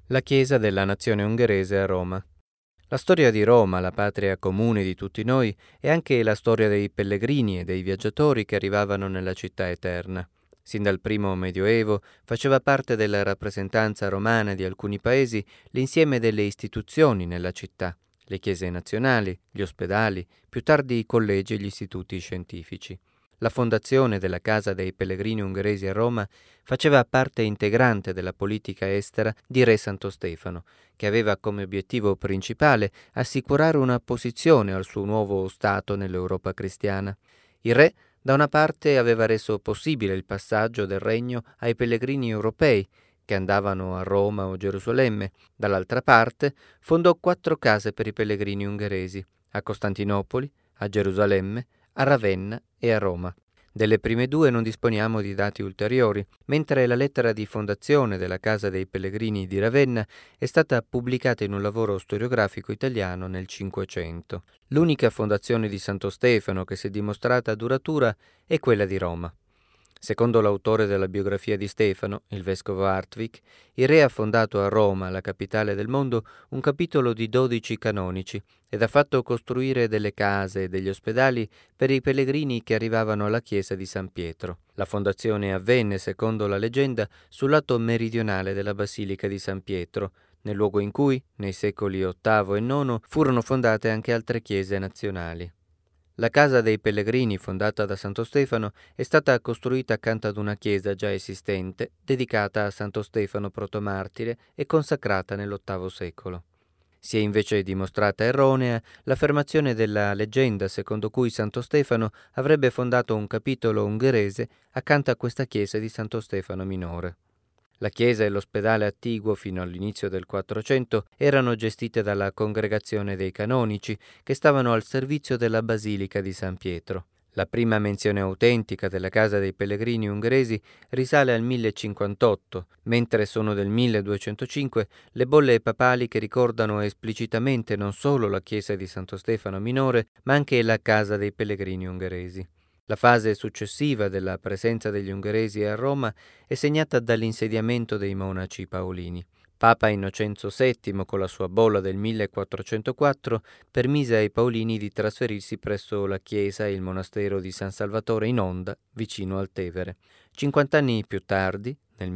La Chiesa della Nazione ungherese a Roma. La storia di Roma, la patria comune di tutti noi, è anche la storia dei pellegrini e dei viaggiatori che arrivavano nella città eterna. Sin dal primo Medioevo faceva parte della rappresentanza romana di alcuni paesi l'insieme delle istituzioni nella città, le chiese nazionali, gli ospedali, più tardi i collegi e gli istituti scientifici. La fondazione della Casa dei Pellegrini ungheresi a Roma faceva parte integrante della politica estera di Re Santo Stefano, che aveva come obiettivo principale assicurare una posizione al suo nuovo Stato nell'Europa cristiana. Il re, da una parte, aveva reso possibile il passaggio del regno ai pellegrini europei che andavano a Roma o Gerusalemme, dall'altra parte fondò 4 case per i pellegrini ungheresi, a Costantinopoli, a Gerusalemme, a Ravenna e a Roma. Delle prime 2 non disponiamo di dati ulteriori, mentre la lettera di fondazione della Casa dei Pellegrini di Ravenna è stata pubblicata in un lavoro storiografico italiano nel Cinquecento. L'unica fondazione di Santo Stefano che si è dimostrata duratura è quella di Roma. Secondo l'autore della biografia di Stefano, il vescovo Hartwig, il re ha fondato a Roma, la capitale del mondo, un capitolo di 12 canonici ed ha fatto costruire delle case e degli ospedali per i pellegrini che arrivavano alla chiesa di San Pietro. La fondazione avvenne, secondo la leggenda, sul lato meridionale della basilica di San Pietro, nel luogo in cui, nei secoli VIII e IX, furono fondate anche altre chiese nazionali. La Casa dei Pellegrini, fondata da Santo Stefano, è stata costruita accanto ad una chiesa già esistente, dedicata a Santo Stefano protomartire e consacrata nell'VIII secolo. Si è invece dimostrata erronea l'affermazione della leggenda secondo cui Santo Stefano avrebbe fondato un capitolo ungherese accanto a questa chiesa di Santo Stefano minore. La chiesa e l'ospedale attiguo fino all'inizio del 400 erano gestite dalla congregazione dei canonici che stavano al servizio della basilica di San Pietro. La prima menzione autentica della Casa dei Pellegrini ungheresi risale al 1058, mentre sono del 1205 le bolle papali che ricordano esplicitamente non solo la chiesa di Santo Stefano minore, ma anche la Casa dei Pellegrini ungheresi. La fase successiva della presenza degli ungheresi a Roma è segnata dall'insediamento dei monaci paolini. Papa Innocenzo VII, con la sua bolla del 1404, permise ai paolini di trasferirsi presso la chiesa e il monastero di San Salvatore in Onda, vicino al Tevere. 50 anni più tardi, nel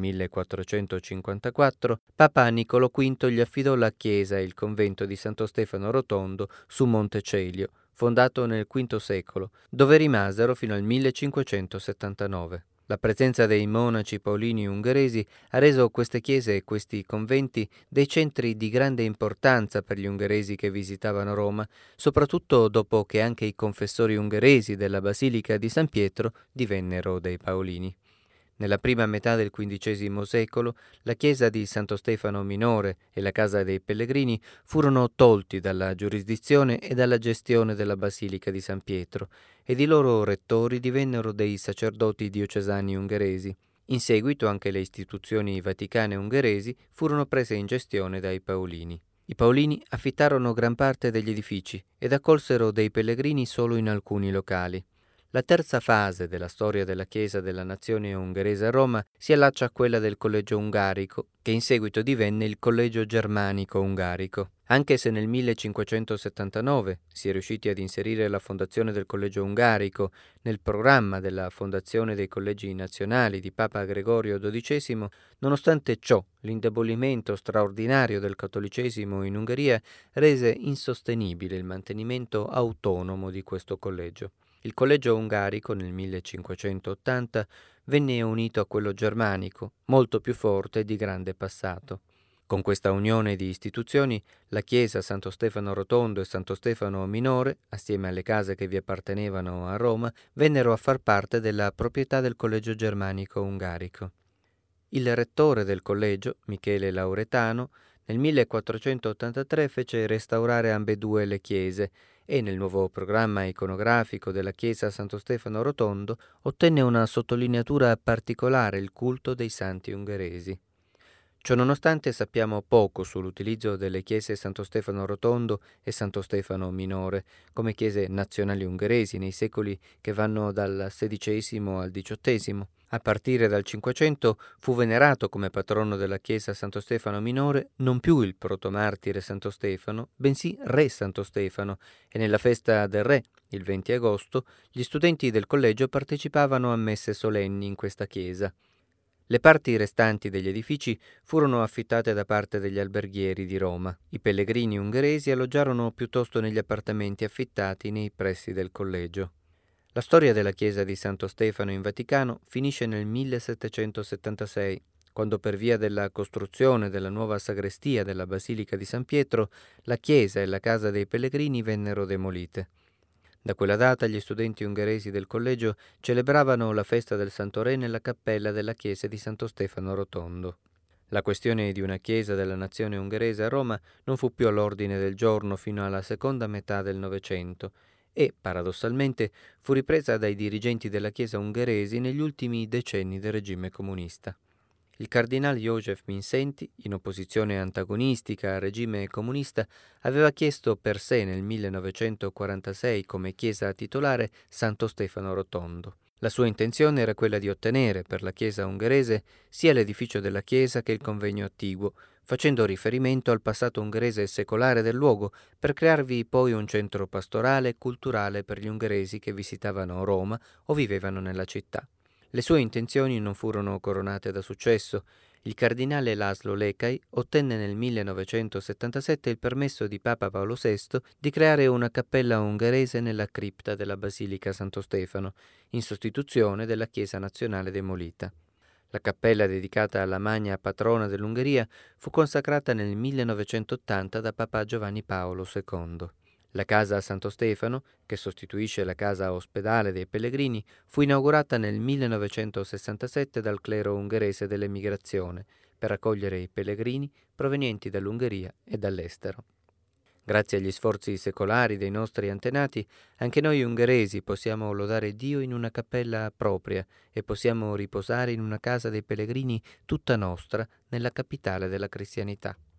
1454, Papa Niccolò V gli affidò la chiesa e il convento di Santo Stefano Rotondo su Monte Celio, fondato nel V secolo, dove rimasero fino al 1579. La presenza dei monaci paolini ungheresi ha reso queste chiese e questi conventi dei centri di grande importanza per gli ungheresi che visitavano Roma, soprattutto dopo che anche i confessori ungheresi della Basilica di San Pietro divennero dei paolini. Nella prima metà del XV secolo la chiesa di Santo Stefano Minore e la Casa dei Pellegrini furono tolti dalla giurisdizione e dalla gestione della Basilica di San Pietro ed i loro rettori divennero dei sacerdoti diocesani ungheresi. In seguito anche le istituzioni vaticane ungheresi furono prese in gestione dai Paolini. I Paolini affittarono gran parte degli edifici ed accolsero dei pellegrini solo in alcuni locali. La terza fase della storia della Chiesa della Nazione ungherese a Roma si allaccia a quella del Collegio Ungarico, che in seguito divenne il Collegio Germanico Ungarico. Anche se nel 1579 si è riusciti ad inserire la fondazione del Collegio Ungarico nel programma della fondazione dei collegi nazionali di Papa Gregorio XII, nonostante ciò l'indebolimento straordinario del cattolicesimo in Ungheria rese insostenibile il mantenimento autonomo di questo collegio. Il collegio ungarico nel 1580 venne unito a quello germanico, molto più forte e di grande passato. Con questa unione di istituzioni, la chiesa Santo Stefano Rotondo e Santo Stefano Minore, assieme alle case che vi appartenevano a Roma, vennero a far parte della proprietà del collegio germanico ungarico. Il rettore del collegio, Michele Lauretano, nel 1483 fece restaurare ambedue le chiese e nel nuovo programma iconografico della chiesa Santo Stefano Rotondo ottenne una sottolineatura particolare: il culto dei santi ungheresi. Ciononostante sappiamo poco sull'utilizzo delle chiese Santo Stefano Rotondo e Santo Stefano Minore come chiese nazionali ungheresi nei secoli che vanno dal XVI al XVIII. A partire dal Cinquecento fu venerato come patrono della chiesa Santo Stefano Minore non più il protomartire Santo Stefano, bensì Re Santo Stefano, e nella festa del Re, il 20 agosto, gli studenti del collegio partecipavano a messe solenni in questa chiesa. Le parti restanti degli edifici furono affittate da parte degli alberghieri di Roma. I pellegrini ungheresi alloggiarono piuttosto negli appartamenti affittati nei pressi del collegio. La storia della chiesa di Santo Stefano in Vaticano finisce nel 1776, quando per via della costruzione della nuova sagrestia della Basilica di San Pietro, la chiesa e la casa dei pellegrini vennero demolite. Da quella data gli studenti ungheresi del collegio celebravano la festa del Santo Re nella cappella della chiesa di Santo Stefano Rotondo. La questione di una chiesa della nazione ungherese a Roma non fu più all'ordine del giorno fino alla seconda metà del Novecento e, paradossalmente, fu ripresa dai dirigenti della chiesa ungheresi negli ultimi decenni del regime comunista. Il cardinale József Mindszenty, in opposizione antagonistica al regime comunista, aveva chiesto per sé nel 1946 come chiesa titolare Santo Stefano Rotondo. La sua intenzione era quella di ottenere per la chiesa ungherese sia l'edificio della chiesa che il convegno attiguo, facendo riferimento al passato ungherese e secolare del luogo, per crearvi poi un centro pastorale e culturale per gli ungheresi che visitavano Roma o vivevano nella città. Le sue intenzioni non furono coronate da successo. Il cardinale László Lékai ottenne nel 1977 il permesso di Papa Paolo VI di creare una cappella ungherese nella cripta della Basilica Santo Stefano, in sostituzione della chiesa nazionale demolita. La cappella dedicata alla magna patrona dell'Ungheria fu consacrata nel 1980 da Papa Giovanni Paolo II. La casa Santo Stefano, che sostituisce la casa ospedale dei pellegrini, fu inaugurata nel 1967 dal clero ungherese dell'emigrazione per accogliere i pellegrini provenienti dall'Ungheria e dall'estero. Grazie agli sforzi secolari dei nostri antenati, anche noi ungheresi possiamo lodare Dio in una cappella propria e possiamo riposare in una casa dei pellegrini tutta nostra nella capitale della cristianità.